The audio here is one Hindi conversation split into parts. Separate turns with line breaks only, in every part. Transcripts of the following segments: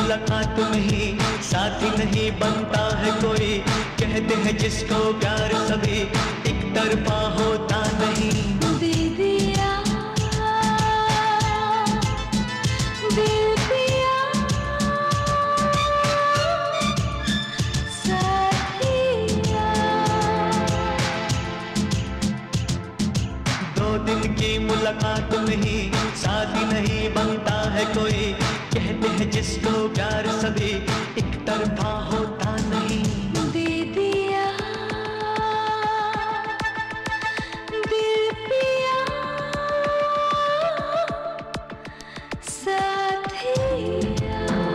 मुलाकात नहीं, साथी नहीं बनता है कोई। कहते हैं जिसको प्यार सभी एक तरफा होता नहीं।
दे दिया दिल पिया साथिया।
2 दिन की मुलाकात नहीं, साथी नहीं बनता है कोई। कहते हैं जिसको प्यार सभी एक तरफा होता नहीं।
दे दिया दिल पिया साथिया।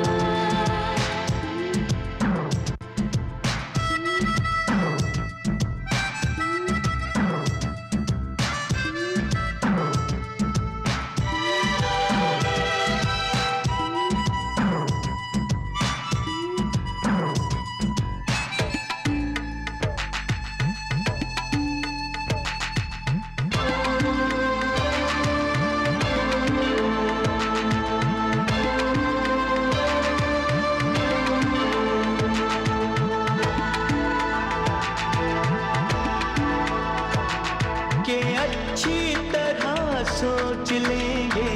के अच्छी तरह सोच लेंगे,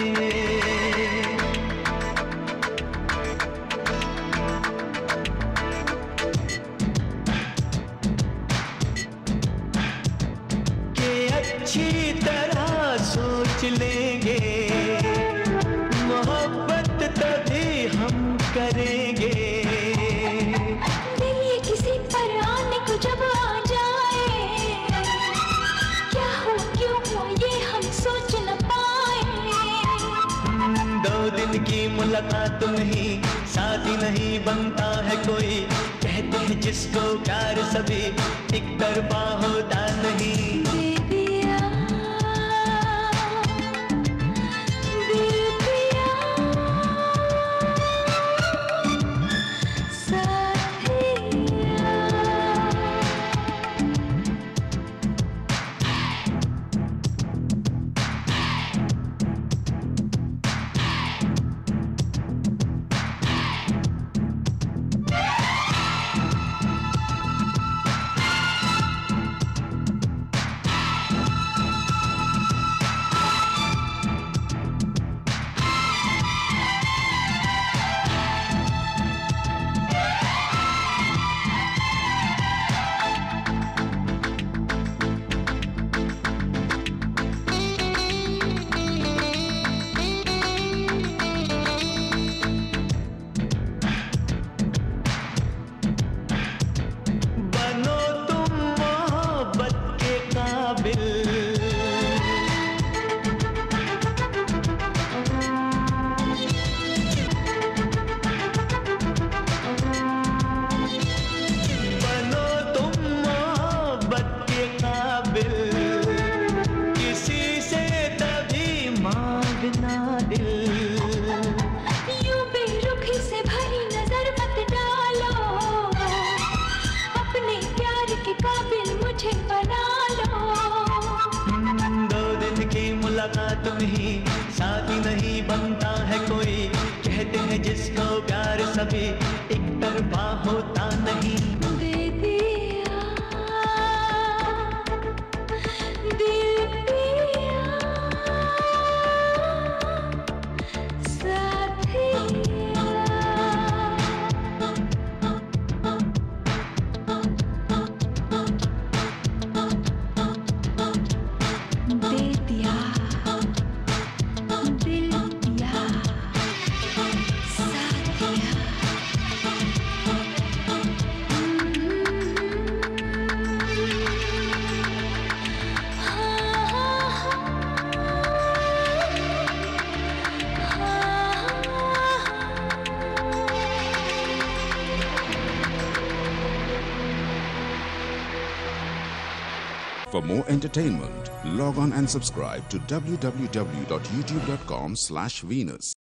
के अच्छी तरह सोच लेंगे। मोहब्बत तभी हम करेंगे।
दिल ये किसी पर आने को जब आ जाए, क्या हो क्यों हो ये हम सोच न पाए।
2 दिन की मुलाकात नहीं, साथी नहीं बनता है कोई। कहते हैं जिसको प्यार सभी एक तरफा होता नहीं।
दे दिया दिल पिया साथिया।
बनो तुम मोहब्बत के काबिल, बनो तुम मोहब्बत के काबिल। किसी से तभी मांगना दिल।
यूं बेरुखी से भरी नजर मत डालो, अपने प्यार के काबिल मुझे बना लो।
2 दिन की मुलाकात नहीं, साथी नहीं बनता है कोई। कहते हैं जिसको प्यार सभी एक तरफा होता नहीं।
दे दिया दिल पिया साथिया। दे दिया दिल पिया साथिया।
For more entertainment, log on and subscribe to www.youtube.com/Venus.